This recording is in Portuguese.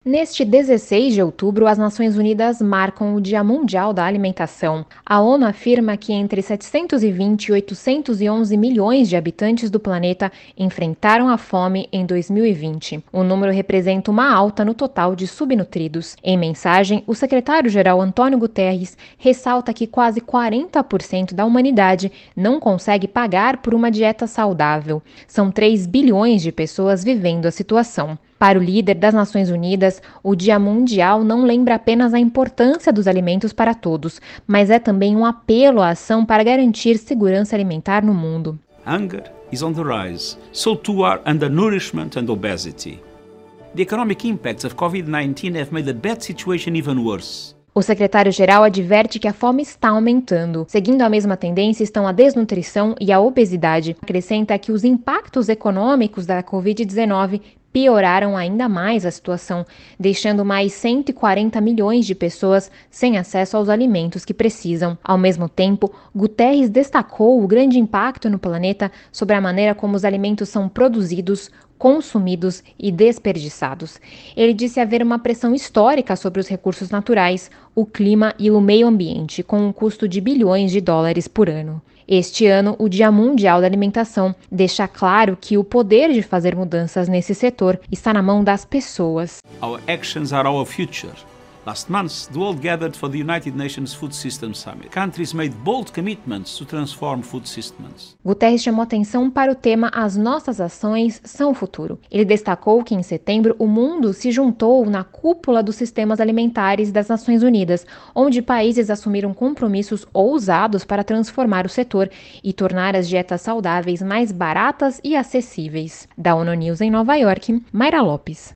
Neste 16 de outubro, as Nações Unidas marcam o Dia Mundial da Alimentação. A ONU afirma que entre 720 e 811 milhões de habitantes do planeta enfrentaram a fome em 2020. O número representa uma alta no total de subnutridos. Em mensagem, o secretário-geral Antônio Guterres ressalta que quase 40% da humanidade não consegue pagar por uma dieta saudável. São 3 bilhões de pessoas vivendo a situação. Para o líder das Nações Unidas, o Dia Mundial não lembra apenas a importância dos alimentos para todos, mas é também um apelo à ação para garantir segurança alimentar no mundo. Hunger is on the rise, so too are undernourishment and obesity. The economic impacts of COVID-19 have made the bad situation even worse. O secretário-geral adverte que a fome está aumentando. Seguindo a mesma tendência estão a desnutrição e a obesidade. Acrescenta que os impactos econômicos da Covid-19 pioraram ainda mais a situação, deixando mais 140 milhões de pessoas sem acesso aos alimentos que precisam. Ao mesmo tempo, Guterres destacou o grande impacto no planeta sobre a maneira como os alimentos são produzidos, consumidos e desperdiçados. Ele disse haver uma pressão histórica sobre os recursos naturais, o clima e o meio ambiente, com um custo de bilhões de dólares por ano. Este ano, o Dia Mundial da Alimentação deixa claro que o poder de fazer mudanças nesse setor está na mão das pessoas. Our actions are our future. Last month, the world gathered for the United Nations Food Systems Summit. Countries made bold commitments to transform food systems. Guterres chamou atenção para o tema As Nossas Ações São o Futuro. Ele destacou que em setembro o mundo se juntou na cúpula dos sistemas alimentares das Nações Unidas, onde países assumiram compromissos ousados para transformar o setor e tornar as dietas saudáveis mais baratas e acessíveis. Da ONU News em Nova York, Mayra Lopes.